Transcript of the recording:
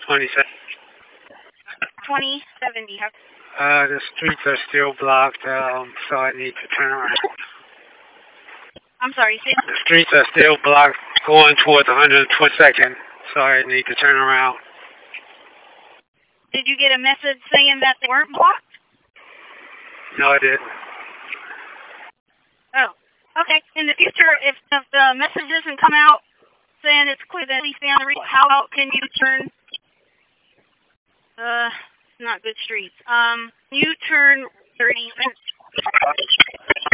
27. 2070. The streets are still blocked, so I need to turn around. I'm sorry, The streets are still blocked going towards 122nd, so I need to turn around. did you get a message saying that they weren't blocked? No, I didn't. Oh, okay. In the future, if the message doesn't come out saying it's clear that please stay on the route, how can you turn? Not good streets. You turn 30 cents.